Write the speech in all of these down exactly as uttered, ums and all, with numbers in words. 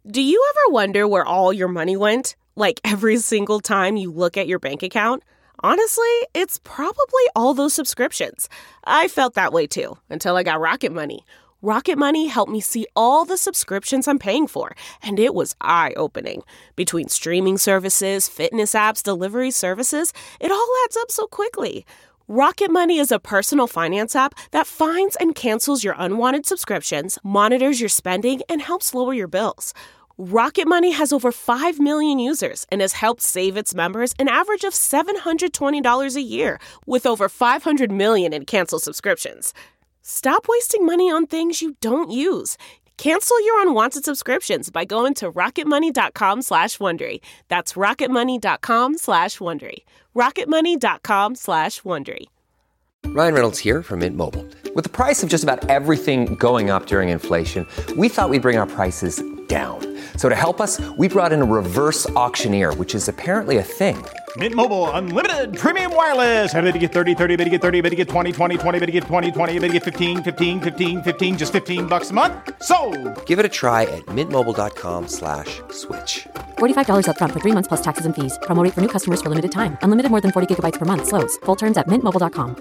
Do you ever wonder where all your money went? Like every single time you look at your bank account? Honestly, it's probably all those subscriptions. I felt that way too, until I got Rocket Money. Rocket Money helped me see all the subscriptions I'm paying for, and it was eye-opening. Between streaming services, fitness apps, delivery services, it all adds up so quickly. Rocket Money is a personal finance app that finds and cancels your unwanted subscriptions, monitors your spending, and helps lower your bills. Rocket Money has over five million users and has helped save its members an average of seven hundred twenty dollars a year, with over five hundred million in canceled subscriptions. Stop wasting money on things you don't use. Cancel your unwanted subscriptions by going to rocketmoney.com slash Wondery. That's rocketmoney.com slash Wondery. rocketmoney.com slash Wondery. Ryan Reynolds here from Mint Mobile. With the price of just about everything going up during inflation, we thought we'd bring our prices down. So to help us, we brought in a reverse auctioneer, which is apparently a thing. Mint Mobile Unlimited Premium Wireless. How to get thirty, thirty, how to get thirty, how to get twenty, twenty, twenty, how to get twenty, twenty, how to get fifteen, fifteen, fifteen, fifteen, just fifteen bucks a month? Sold! Give it a try at mintmobile.com slash switch. forty-five dollars up front for three months plus taxes and fees. Promo rate for new customers for limited time. Unlimited more than forty gigabytes per month. Slows full terms at mint mobile dot com.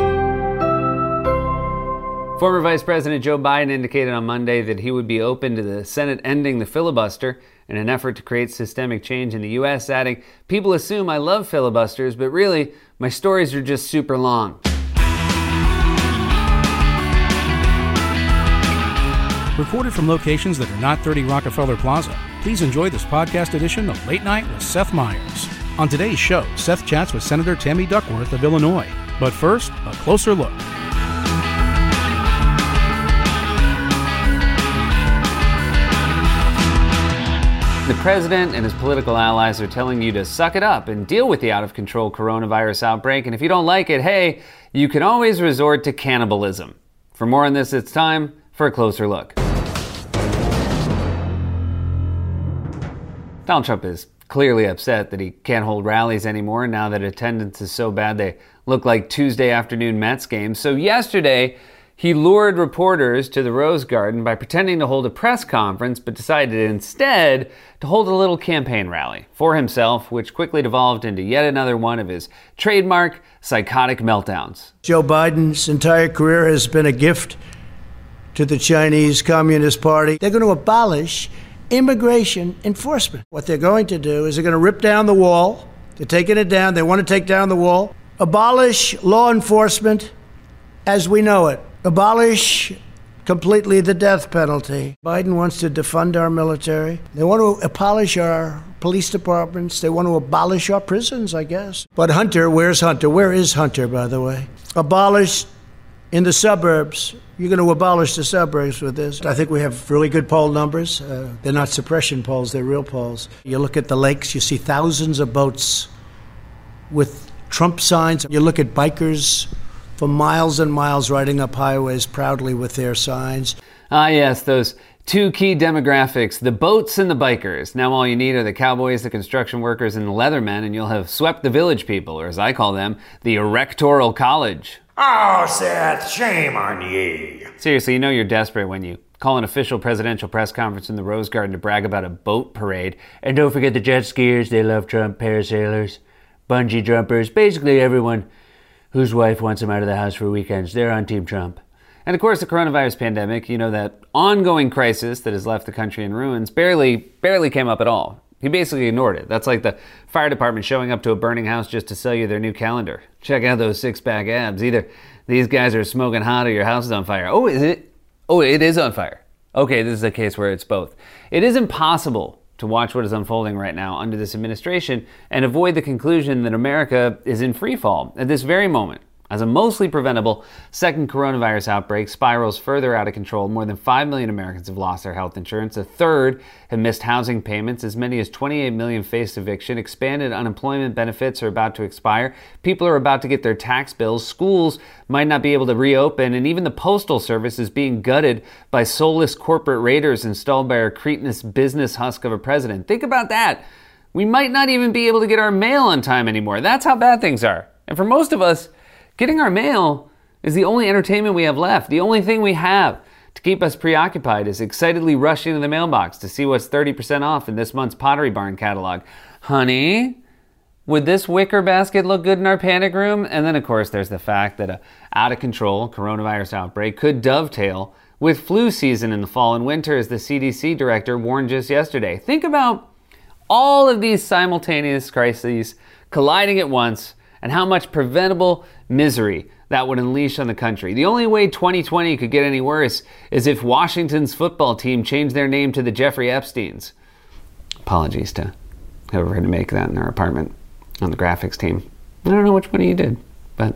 Former Vice President Joe Biden indicated on Monday that he would be open to the Senate ending the filibuster in an effort to create systemic change in the U S, adding, "People assume I love filibusters, but really, my stories are just super long." Recorded from locations that are not thirty Rockefeller Plaza, please enjoy this podcast edition of Late Night with Seth Meyers. On today's show, Seth chats with Senator Tammy Duckworth of Illinois. But first, a closer look. The president and his political allies are telling you to suck it up and deal with the out-of-control coronavirus outbreak. And if you don't like it, hey, you can always resort to cannibalism. For more on this, it's time for a closer look. Donald Trump is clearly upset that he can't hold rallies anymore now that attendance is so bad they look like Tuesday afternoon Mets games. So yesterday, he lured reporters to the Rose Garden by pretending to hold a press conference, but decided instead to hold a little campaign rally for himself, which quickly devolved into yet another one of his trademark psychotic meltdowns. Joe Biden's entire career has been a gift to the Chinese Communist Party. They're going to abolish immigration enforcement. What they're going to do is they're going to rip down the wall. They're taking it down. They want to take down the wall. Abolish law enforcement as we know it. Abolish completely the death penalty. Biden wants to defund our military. They want to abolish our police departments. They want to abolish our prisons, I guess. But Hunter, where's Hunter? Where is Hunter, by the way? Abolish in the suburbs. You're going to abolish the suburbs with this. I think we have really good poll numbers. Uh, they're not suppression polls, they're real polls. You look at the lakes, you see thousands of boats with Trump signs. You look at bikers for miles and miles riding up highways proudly with their signs. Ah, yes, those two key demographics, the boats and the bikers. Now all you need are the cowboys, the construction workers, and the leathermen, and you'll have swept the village people, or as I call them, the erectoral college. Oh, Seth, shame on ye. Seriously, you know you're desperate when you call an official presidential press conference in the Rose Garden to brag about a boat parade. And don't forget the jet skiers, they love Trump, parasailers, bungee jumpers, basically everyone whose wife wants him out of the house for weekends. They're on Team Trump. And of course, the coronavirus pandemic, you know, that ongoing crisis that has left the country in ruins, barely, barely came up at all. He basically ignored it. That's like the fire department showing up to a burning house just to sell you their new calendar. Check out those six-pack abs. Either these guys are smoking hot or your house is on fire. Oh, is it? Oh, it is on fire. Okay, this is a case where it's both. It is impossible to watch what is unfolding right now under this administration and avoid the conclusion that America is in free fall at this very moment. As a mostly preventable second coronavirus outbreak spirals further out of control, more than five million Americans have lost their health insurance. A third have missed housing payments. As many as twenty-eight million faced eviction. Expanded unemployment benefits are about to expire. People are about to get their tax bills. Schools might not be able to reopen. And even the Postal Service is being gutted by soulless corporate raiders installed by our cretinous business husk of a president. Think about that. We might not even be able to get our mail on time anymore. That's how bad things are. And for most of us, getting our mail is the only entertainment we have left, the only thing we have to keep us preoccupied is excitedly rushing to the mailbox to see what's thirty percent off in this month's Pottery Barn catalog. Honey, would this wicker basket look good in our panic room? And then, of course, there's the fact that a out-of-control coronavirus outbreak could dovetail with flu season in the fall and winter, as the C D C director warned just yesterday. Think about all of these simultaneous crises colliding at once and how much preventable misery that would unleash on the country. The only way twenty twenty could get any worse is if Washington's football team changed their name to the Jeffrey Epsteins. Apologies to whoever had to make that in our apartment on the graphics team. I don't know which one of you did, but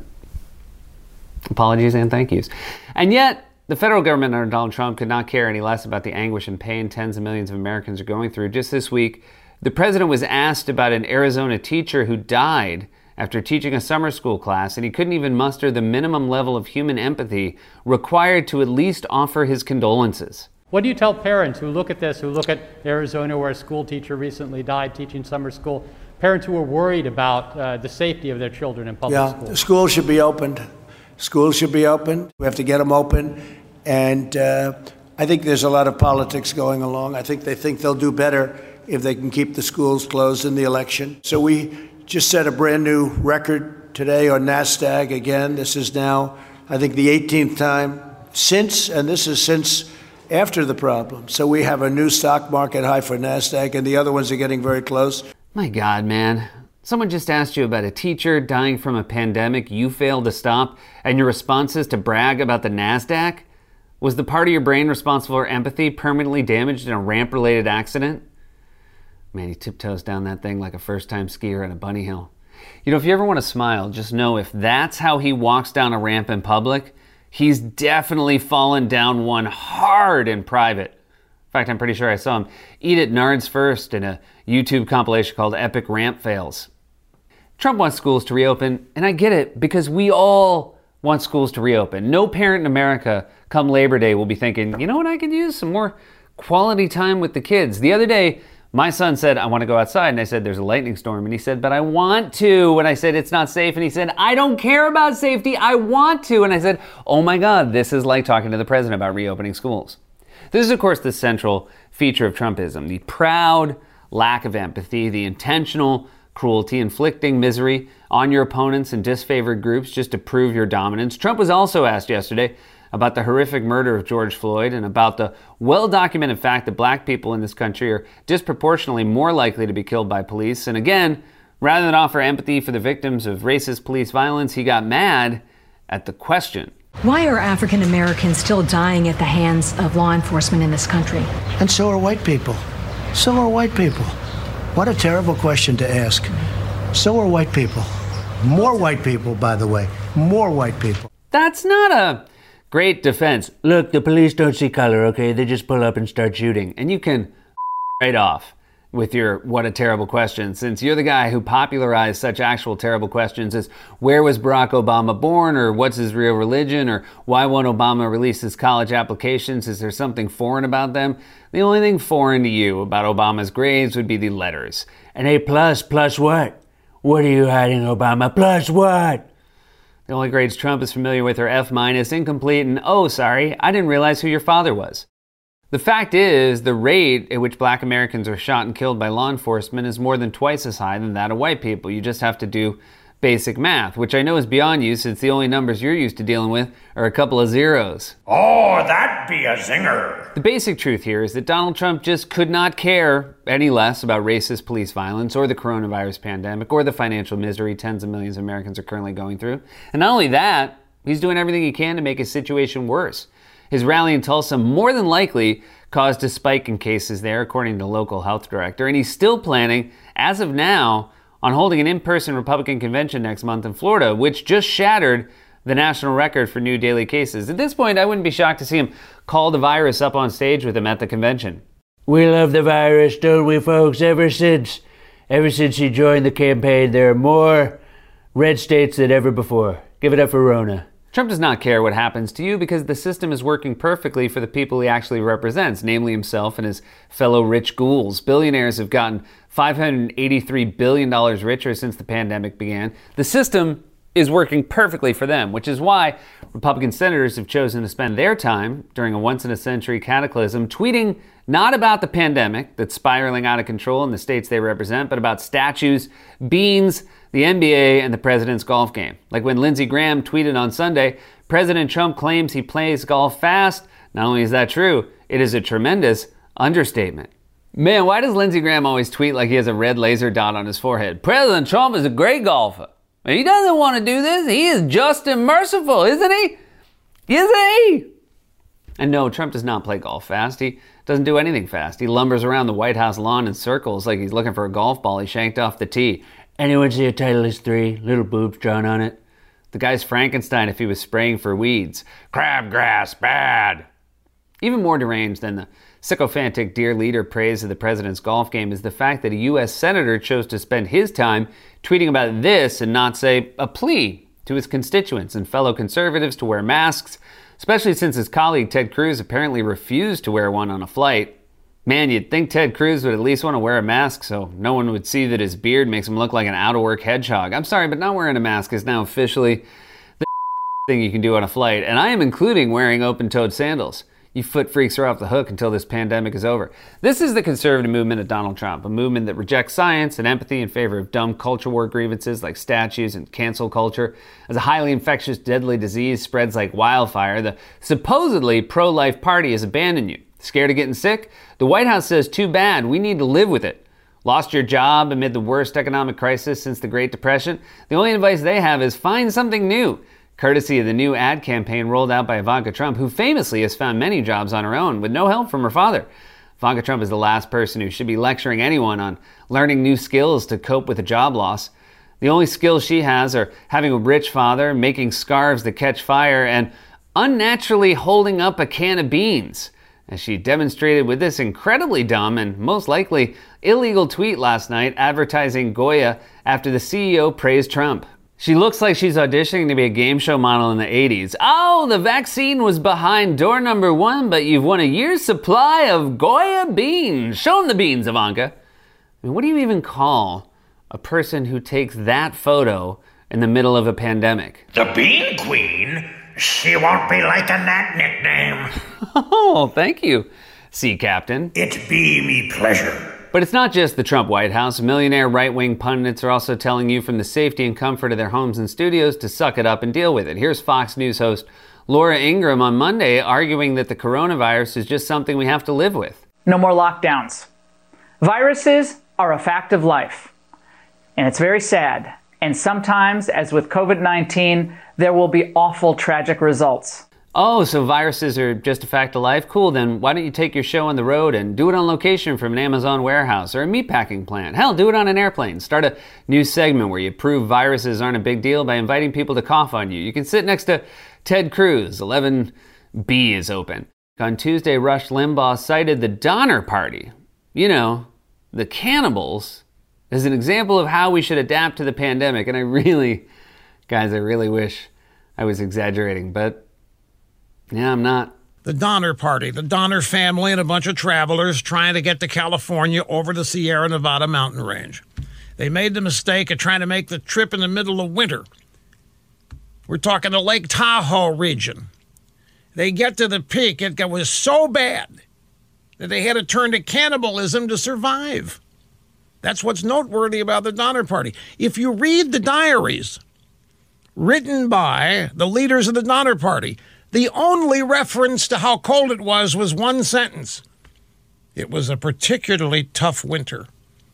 apologies and thank yous. And yet, the federal government under Donald Trump could not care any less about the anguish and pain tens of millions of Americans are going through. Just this week, the president was asked about an Arizona teacher who died after teaching a summer school class, and he couldn't even muster the minimum level of human empathy required to at least offer his condolences. What do you tell parents who look at this, who look at Arizona where a school teacher recently died teaching summer school, parents who are worried about uh, the safety of their children in public yeah, schools? Yeah, schools should be opened. Schools should be open. We have to get them open. And uh, I think there's a lot of politics going along. I think they think they'll do better if they can keep the schools closed in the election. So we just set a brand new record today on NASDAQ again. This is now, I think, the eighteenth time since, and this is since after the problem. So we have a new stock market high for NASDAQ, and the other ones are getting very close. My God, man. Someone just asked you about a teacher dying from a pandemic you failed to stop, and your response is to brag about the NASDAQ? Was the part of your brain responsible for empathy permanently damaged in a ramp-related accident? Man, he tiptoes down that thing like a first-time skier on a bunny hill. You know, if you ever want to smile, just know if that's how he walks down a ramp in public, he's definitely fallen down one hard in private. In fact, I'm pretty sure I saw him eat at Nards First in a YouTube compilation called Epic Ramp Fails. Trump wants schools to reopen, and I get it, because we all want schools to reopen. No parent in America come Labor Day will be thinking, you know what, I could use some more quality time with the kids. The other day, my son said, I want to go outside, and I said, there's a lightning storm, and he said, but I want to, and I said, it's not safe, and he said, I don't care about safety, I want to, and I said, oh my God, this is like talking to the president about reopening schools. This is, of course, the central feature of Trumpism, the proud lack of empathy, the intentional cruelty, inflicting misery on your opponents and disfavored groups just to prove your dominance. Trump was also asked yesterday about the horrific murder of George Floyd and about the well-documented fact that black people in this country are disproportionately more likely to be killed by police. And again, rather than offer empathy for the victims of racist police violence, he got mad at the question. Why are African Americans still dying at the hands of law enforcement in this country? And so are white people. So are white people. What a terrible question to ask. So are white people. More white people, by the way. More white people. That's not a great defense. Look, the police don't see color, okay? They just pull up and start shooting. And you can right off with your what a terrible question, since you're the guy who popularized such actual terrible questions as where was Barack Obama born, or what's his real religion, or why won't Obama release his college applications? Is there something foreign about them? The only thing foreign to you about Obama's grades would be the letters. An A plus, plus what? What are you hiding, Obama? Plus what? The only grades Trump is familiar with are F minus, incomplete, and oh, sorry, I didn't realize who your father was. The fact is, the rate at which black Americans are shot and killed by law enforcement is more than twice as high than that of white people. You just have to do basic math, which I know is beyond you since the only numbers you're used to dealing with are a couple of zeros. Oh, that'd be a zinger. The basic truth here is that Donald Trump just could not care any less about racist police violence or the coronavirus pandemic or the financial misery tens of millions of Americans are currently going through. And not only that, he's doing everything he can to make his situation worse. His rally in Tulsa more than likely caused a spike in cases there, according to the local health director, and he's still planning, as of now, on holding an in-person Republican convention next month in Florida, which just shattered the national record for new daily cases. At this point, I wouldn't be shocked to see him call the virus up on stage with him at the convention. We love the virus, don't we, folks? Ever since, ever since he joined the campaign, there are more red states than ever before. Give it up for Rona. Trump does not care what happens to you because the system is working perfectly for the people he actually represents, namely himself and his fellow rich ghouls. Billionaires have gotten five hundred eighty-three billion dollars richer since the pandemic began. The system is working perfectly for them, which is why Republican senators have chosen to spend their time during a once-in-a-century cataclysm tweeting not about the pandemic that's spiraling out of control in the states they represent, but about statues, beans, the N B A, and the president's golf game. Like when Lindsey Graham tweeted on Sunday, President Trump claims he plays golf fast. Not only is that true, it is a tremendous understatement. Man, why does Lindsey Graham always tweet like he has a red laser dot on his forehead? President Trump is a great golfer. He doesn't want to do this. He is just and merciful, isn't he? Isn't he? And no, Trump does not play golf fast. He doesn't do anything fast. He lumbers around the White House lawn in circles like he's looking for a golf ball he shanked off the tee. Anyone see a Titleist three? Little boobs drawn on it. The guy's Frankenstein if he was spraying for weeds. Crabgrass, bad. Even more deranged than the sycophantic dear leader praise of the president's golf game is the fact that a U S senator chose to spend his time tweeting about this and not say a plea to his constituents and fellow conservatives to wear masks, especially since his colleague Ted Cruz apparently refused to wear one on a flight. Man, you'd think Ted Cruz would at least want to wear a mask so no one would see that his beard makes him look like an out-of-work hedgehog. I'm sorry, but not wearing a mask is now officially the thing you can do on a flight, and I am including wearing open-toed sandals. You foot freaks are off the hook until this pandemic is over. This is the conservative movement of Donald Trump, a movement that rejects science and empathy in favor of dumb culture war grievances like statues and cancel culture. As a highly infectious, deadly disease spreads like wildfire, the supposedly pro-life party has abandoned you. Scared of getting sick? The White House says, too bad, we need to live with it. Lost your job amid the worst economic crisis since the Great Depression? The only advice they have is find something new. Courtesy of the new ad campaign rolled out by Ivanka Trump, who famously has found many jobs on her own with no help from her father. Ivanka Trump is the last person who should be lecturing anyone on learning new skills to cope with a job loss. The only skills she has are having a rich father, making scarves that catch fire, and unnaturally holding up a can of beans, as she demonstrated with this incredibly dumb and most likely illegal tweet last night advertising Goya after the C E O praised Trump. She looks like she's auditioning to be a game show model in the eighties. Oh, the vaccine was behind door number one, but you've won a year's supply of Goya beans. Show them the beans, Ivanka. I mean, what do you even call a person who takes that photo in the middle of a pandemic? The Bean Queen? She won't be liking that nickname. Oh, thank you, Sea Captain. It be me pleasure. But it's not just the Trump White House. Millionaire right-wing pundits are also telling you from the safety and comfort of their homes and studios to suck it up and deal with it. Here's Fox News host Laura Ingraham on Monday arguing that the coronavirus is just something we have to live with. No more lockdowns. Viruses are a fact of life, and it's very sad. And sometimes, as with covid nineteen, there will be awful, tragic results. Oh, so viruses are just a fact of life? Cool, then why don't you take your show on the road and do it on location from an Amazon warehouse or a meatpacking plant? Hell, do it on an airplane. Start a new segment where you prove viruses aren't a big deal by inviting people to cough on you. You can sit next to Ted Cruz. eleven B is open. On Tuesday, Rush Limbaugh cited the Donner Party, you know, the cannibals, as an example of how we should adapt to the pandemic. And I really, guys, I really wish I was exaggerating, but yeah, I'm not. The Donner Party, the Donner family, and a bunch of travelers trying to get to California over the Sierra Nevada mountain range. They made the mistake of trying to make the trip in the middle of winter. We're talking the Lake Tahoe region. They get to the peak. It was so bad that they had to turn to cannibalism to survive. That's what's noteworthy about the Donner Party. If you read the diaries written by the leaders of the Donner Party, the only reference to how cold it was was one sentence. It was a particularly tough winter.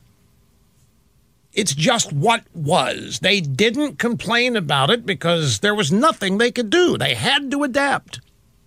It's just what was. They didn't complain about it because there was nothing they could do. They had to adapt.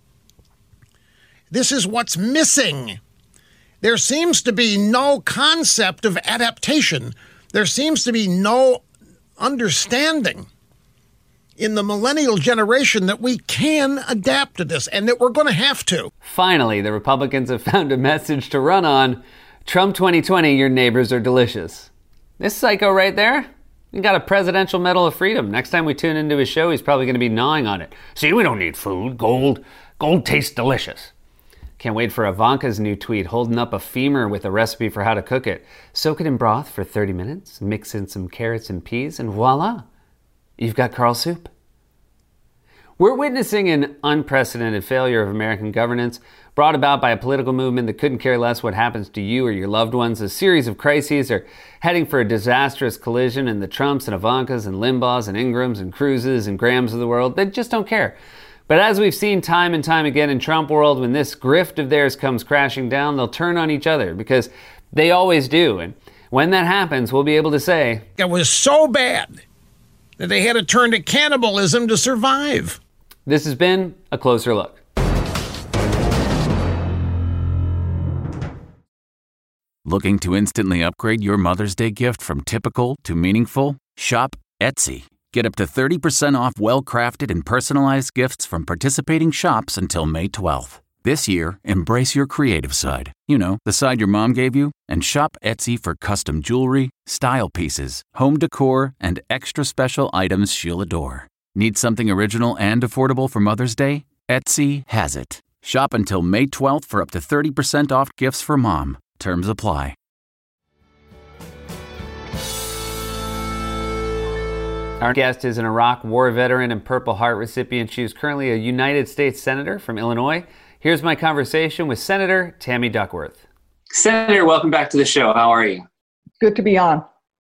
This is what's missing. There seems to be no concept of adaptation. There seems to be no understanding in the millennial generation that we can adapt to this and that we're going to have to. Finally, the Republicans have found a message to run on. Trump twenty twenty, your neighbors are delicious. This psycho right there, he got a Presidential Medal of Freedom. Next time we tune into his show, he's probably going to be gnawing on it. See, we don't need food. Gold, gold tastes delicious. Can't wait for Ivanka's new tweet holding up a femur with a recipe for how to cook it. Soak it in broth for thirty minutes, mix in some carrots and peas, and voila. you've got Carl Soup. We're witnessing an unprecedented failure of American governance brought about by a political movement that couldn't care less what happens to you or your loved ones. A series of crises are heading for a disastrous collision, and the Trumps and Ivankas and Limbaughs and Ingrams and Cruzes and Grahams of the world, they just don't care. But as we've seen time and time again in Trump world, when this grift of theirs comes crashing down, they'll turn on each other because they always do. And when that happens, we'll be able to say, it was so bad that they had to turn to cannibalism to survive. This has been A Closer Look. Looking to instantly upgrade your Mother's Day gift from typical to meaningful? Shop Etsy. Get up to thirty percent off well-crafted and personalized gifts from participating shops until May twelfth. This year, embrace your creative side. You know, the side your mom gave you. And shop Etsy for custom jewelry, style pieces, home decor, and extra special items she'll adore. Need something original and affordable for Mother's Day? Etsy has it. Shop until May twelfth for up to thirty percent off gifts for mom. Terms apply. Our guest is an Iraq War veteran and Purple Heart recipient. She is currently a United States Senator from Illinois. Here's my conversation with Senator Tammy Duckworth. Senator, welcome back to the show. How are you? Good to be on.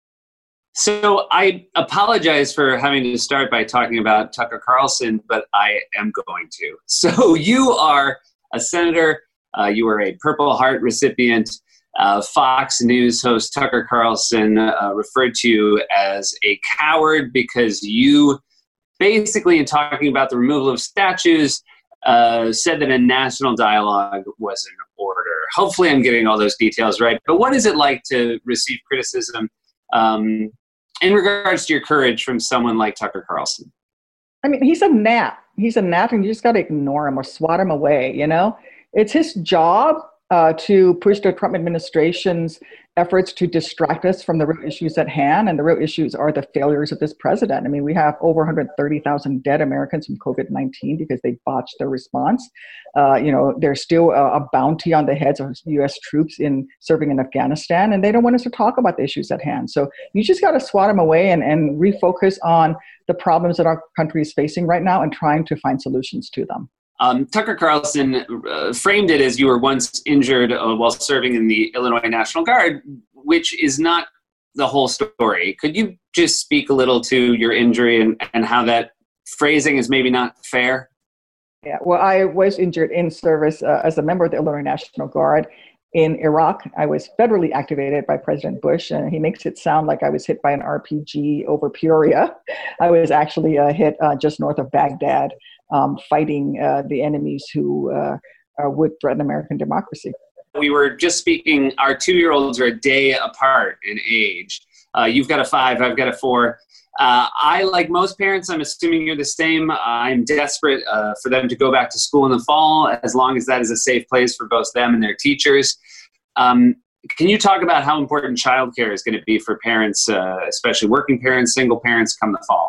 So I apologize for having to start by talking about Tucker Carlson, but I am going to. So you are a senator. Uh, you are a Purple Heart recipient. Uh, Fox News host Tucker Carlson uh, referred to you as a coward because you basically, in talking about the removal of statues, uh, said that a national dialogue was in order. Hopefully I'm getting all those details right. But what is it like to receive criticism um, in regards to your courage from someone like Tucker Carlson? I mean, he's a gnat. He's a gnat, and you just got to ignore him or swat him away, you know? It's his job uh, to push the Trump administration's efforts to distract us from the real issues at hand. And the real issues are the failures of this president. I mean, we have over one hundred thirty thousand dead Americans from COVID nineteen because they botched their response. Uh, you know, there's still a, a bounty on the heads of U S troops in serving in Afghanistan, and they don't want us to talk about the issues at hand. So you just got to swat them away and, and refocus on the problems that our country is facing right now and trying to find solutions to them. Um, Tucker Carlson uh, framed it as you were once injured uh, while serving in the Illinois National Guard, which is not the whole story. Could you just speak a little to your injury and, and how that phrasing is maybe not fair? Yeah, well, I was injured in service uh, as a member of the Illinois National Guard in Iraq. I was federally activated by President Bush, and he makes it sound like I was hit by an R P G over Peoria. I was actually uh, hit uh, just north of Baghdad. Um, fighting uh, the enemies who uh, uh, would threaten American democracy. We were just speaking, our two-year-olds are a day apart in age. Uh, you've got a five, I've got a four. Uh, I, like most parents, I'm assuming you're the same. I'm desperate uh, for them to go back to school in the fall, as long as that is a safe place for both them and their teachers. Um, can you talk about how important childcare is going to be for parents, uh, especially working parents, single parents, come the fall?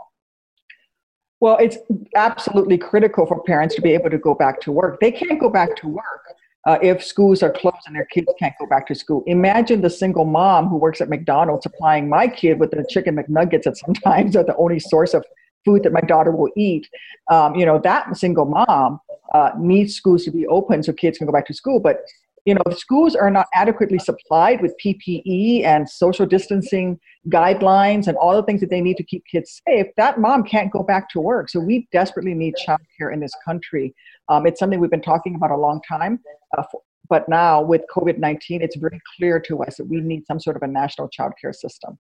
Well, it's absolutely critical for parents to be able to go back to work. They can't go back to work uh, if schools are closed and their kids can't go back to school. Imagine the single mom who works at McDonald's supplying my kid with the chicken McNuggets that sometimes are the only source of food that my daughter will eat. Um, you know, that single mom uh, needs schools to be open so kids can go back to school. But you know, if schools are not adequately supplied with P P E and social distancing guidelines and all the things that they need to keep kids safe, that mom can't go back to work. So we desperately need childcare in this country. Um, it's something we've been talking about a long time. Uh, for, but now with COVID nineteen, it's very clear to us that we need some sort of a national childcare system.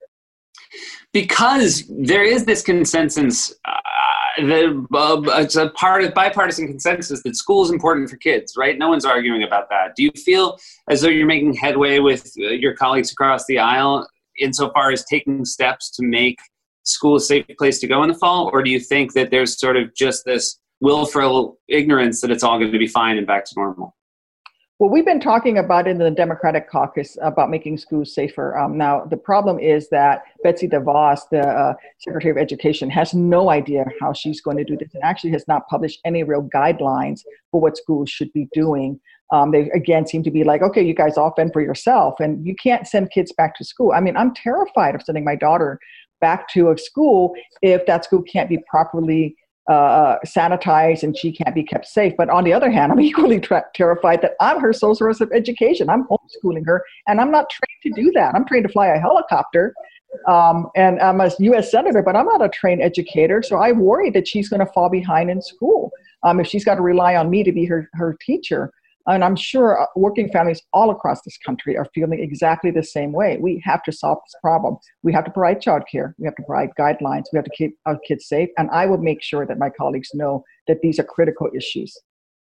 Because there is this consensus, uh, the, uh, it's a part of bipartisan consensus that school is important for kids, right? No one's arguing about that. Do you feel as though you're making headway with uh, your colleagues across the aisle insofar as taking steps to make school a safe place to go in the fall? Or do you think that there's sort of just this willful ignorance that it's all going to be fine and back to normal? Well, we've been talking about it in the Democratic caucus about making schools safer. Um, now, the problem is that Betsy DeVos, the uh, Secretary of Education, has no idea how she's going to do this and actually has not published any real guidelines for what schools should be doing. Um, they, again, seem to be like, okay, you guys all fend for yourself, and you can't send kids back to school. I mean, I'm terrified of sending my daughter back to a school if that school can't be properly uh, sanitized and she can't be kept safe. But on the other hand, I'm equally tra- terrified that I'm her sole source of education. I'm homeschooling her, and I'm not trained to do that. I'm trained to fly a helicopter, um, and I'm a U S senator, but I'm not a trained educator. So I worry that she's going to fall behind in school um, if she's got to rely on me to be her, her teacher. And I'm sure working families all across this country are feeling exactly the same way. We have to solve this problem. We have to provide childcare. We have to provide guidelines. We have to keep our kids safe. And I will make sure that my colleagues know that these are critical issues.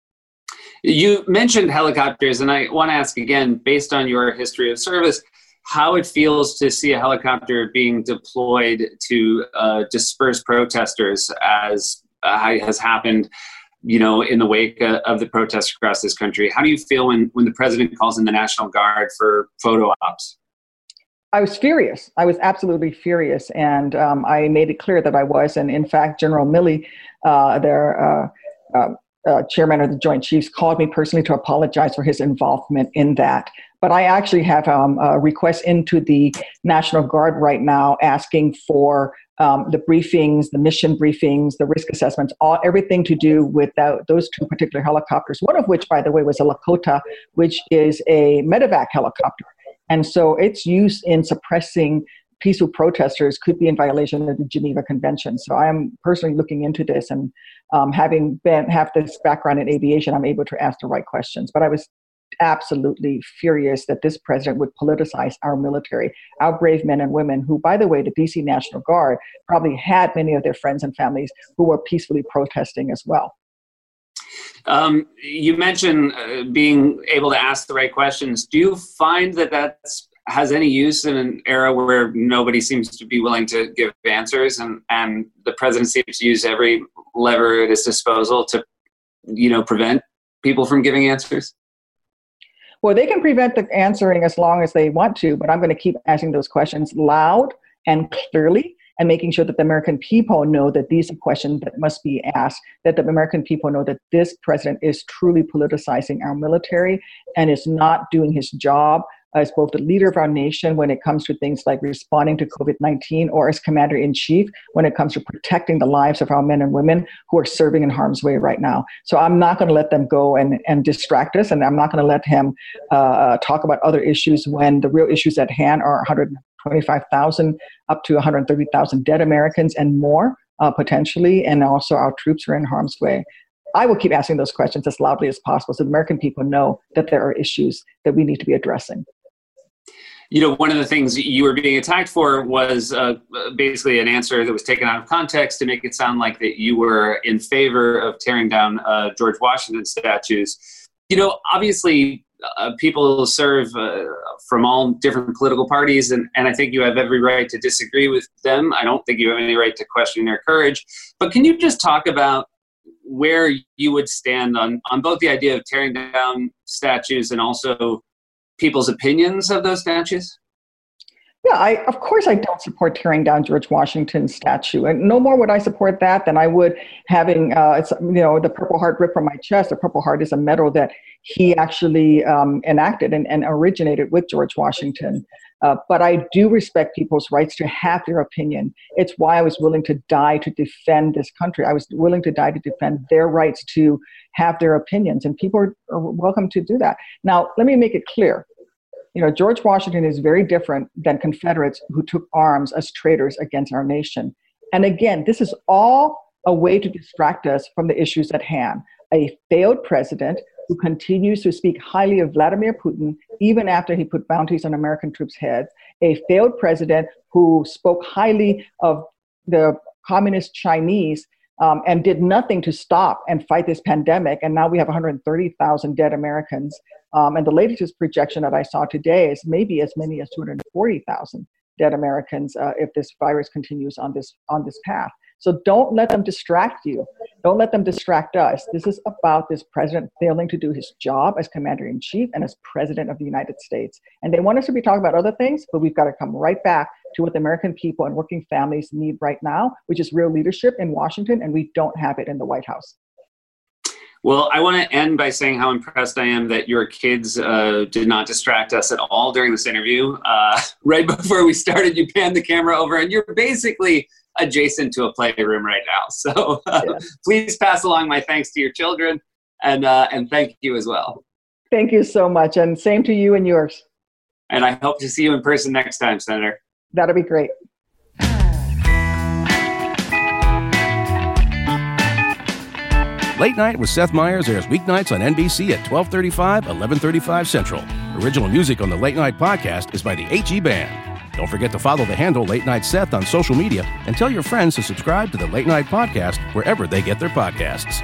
You mentioned helicopters, and I want to ask again, based on your history of service, how it feels to see a helicopter being deployed to uh, disperse protesters, as uh, has happened, you know, in the wake uh, of the protests across this country. How do you feel when, when the president calls in the National Guard for photo ops? I was furious. I was absolutely furious. And um, I made it clear that I was. And in fact, General Milley, uh, their uh, uh, uh, chairman of the Joint Chiefs, called me personally to apologize for his involvement in that. But I actually have um, a request into the National Guard right now asking for um, the briefings, the mission briefings, the risk assessments, all everything to do with that, those two particular helicopters, one of which, by the way, was a Lakota, which is a medevac helicopter. And so its use in suppressing peaceful protesters could be in violation of the Geneva Convention. So I am personally looking into this, and um, having been have this background in aviation, I'm able to ask the right questions. But I was absolutely furious that this president would politicize our military, our brave men and women who, by the way, the D C National Guard probably had many of their friends and families who were peacefully protesting as well. Um, you mentioned uh, being able to ask the right questions. Do you find that that has any use in an era where nobody seems to be willing to give answers, and, and the president seems to use every lever at his disposal to, you know, prevent people from giving answers? Well, they can prevent the answering as long as they want to, but I'm going to keep asking those questions loud and clearly, and making sure that the American people know that these are questions that must be asked, that the American people know that this president is truly politicizing our military and is not doing his job as both the leader of our nation when it comes to things like responding to COVID nineteen, or as commander-in-chief when it comes to protecting the lives of our men and women who are serving in harm's way right now. So I'm not going to let them go and, and distract us, and I'm not going to let him uh, talk about other issues when the real issues at hand are one hundred twenty-five thousand up to one hundred thirty thousand dead Americans and more, uh, potentially, and also our troops are in harm's way. I will keep asking those questions as loudly as possible so the American people know that there are issues that we need to be addressing. You know, one of the things you were being attacked for was uh, basically an answer that was taken out of context to make it sound like that you were in favor of tearing down uh, George Washington statues. You know, obviously, uh, people serve uh, from all different political parties, and, and I think you have every right to disagree with them. I don't think you have any right to question their courage. But can you just talk about where you would stand on, on both the idea of tearing down statues and also people's opinions of those statues? Yeah, I, of course I don't support tearing down George Washington's statue. And no more would I support that than I would having, uh, it's, you know, the Purple Heart ripped from my chest. The Purple Heart is a medal that he actually um, enacted and, and originated with George Washington. Uh, but I do respect people's rights to have their opinion. It's why I was willing to die to defend this country. I was willing to die to defend their rights to have their opinions, and people are, are welcome to do that. Now, let me make it clear. You know, George Washington is very different than Confederates who took arms as traitors against our nation. And again, this is all a way to distract us from the issues at hand. A failed president who continues to speak highly of Vladimir Putin even after he put bounties on American troops' heads. A failed president who spoke highly of the communist Chinese Um, and did nothing to stop and fight this pandemic. And now we have one hundred thirty thousand dead Americans. Um, and the latest projection that I saw today is maybe as many as two hundred forty thousand dead Americans uh, if this virus continues on this on this path. So don't let them distract you. Don't let them distract us. This is about this president failing to do his job as commander-in-chief and as president of the United States. And they want us to be talking about other things, but we've got to come right back to what the American people and working families need right now, which is real leadership in Washington, and we don't have it in the White House. Well, I want to end by saying how impressed I am that your kids uh, did not distract us at all during this interview. Uh, right before we started, you panned the camera over, and you're basically adjacent to a playroom right now. So uh, yeah. Please pass along my thanks to your children, and uh, and thank you as well. Thank you so much, and same to you and yours. And I hope to see you in person next time, Senator. That'll be great. Late Night with Seth Meyers airs weeknights on N B C at twelve thirty-five, eleven thirty-five Central. Original music on the Late Night podcast is by the H E Band. Don't forget to follow the handle Late Night Seth on social media and tell your friends to subscribe to the Late Night podcast wherever they get their podcasts.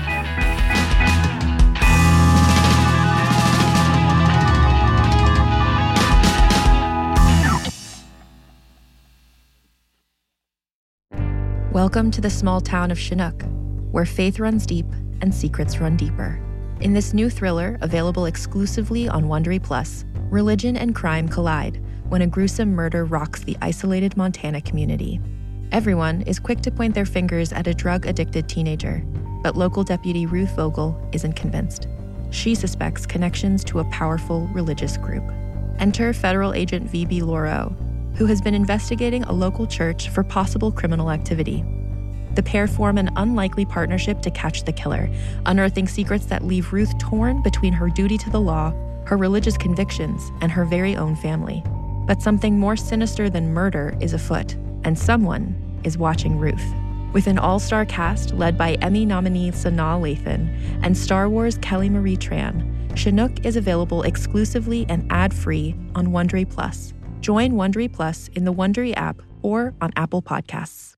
Welcome to the small town of Chinook, where faith runs deep and secrets run deeper. In this new thriller, available exclusively on Wondery Plus, religion and crime collide when a gruesome murder rocks the isolated Montana community. Everyone is quick to point their fingers at a drug-addicted teenager, but local deputy Ruth Vogel isn't convinced. She suspects connections to a powerful religious group. Enter federal agent V B Lauro, who has been investigating a local church for possible criminal activity. The pair form an unlikely partnership to catch the killer, unearthing secrets that leave Ruth torn between her duty to the law, her religious convictions, and her very own family. But something more sinister than murder is afoot, and someone is watching Ruth. With an all-star cast led by Emmy nominee Sanaa Lathan and Star Wars Kelly Marie Tran, Chinook is available exclusively and ad-free on Wondery Plus. Join Wondery Plus in the Wondery app or on Apple Podcasts.